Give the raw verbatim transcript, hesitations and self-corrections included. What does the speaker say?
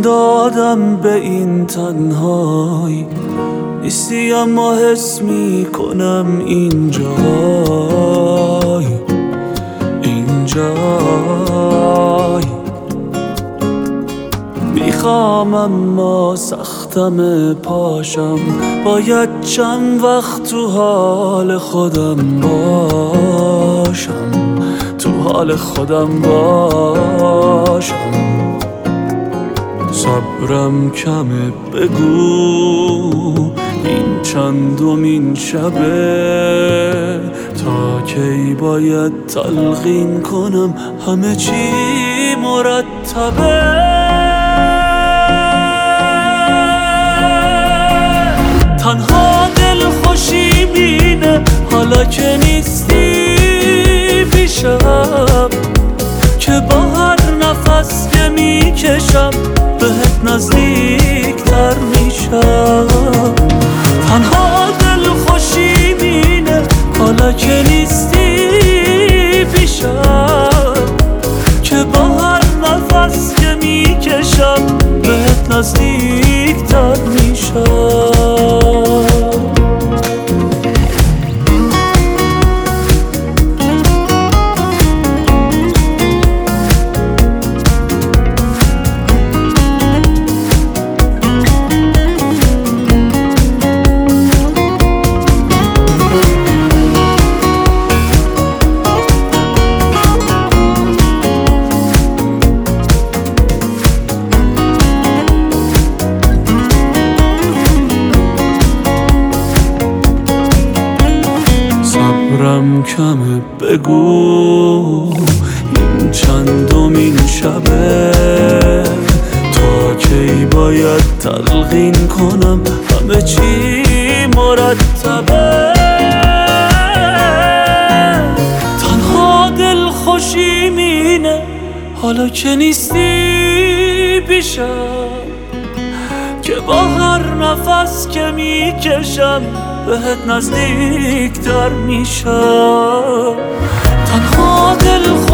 دادم به این تنهایی، نیستی اما حس میکنم اینجای اینجای میخوام اما سختم پاشم، باید چند وقت تو حال خودم باشم، تو حال خودم باشم. صبرم کمه، بگو این چندمین شبه، تا کی باید تلقین کنم همه چی مرتبه. تنها دل خوشی بینه حالا که نیستی پیشم، که با هر نفس که میکشم بهت نزدیک تر میشم. تنها دل خوشی بینه حالا که نیستی پیشم، که با هر نفس که میکشم بهت نزدیک تر میشم. صبرم کمه، بگو این چندمین شبه، تا کی باید تلقین کنم همه چی مرتبه. تنها دل خوشی مینه حالا که نیستی پیشم، که با هر نفس که میکشم بهت نزدیک تر میشم. تنها دل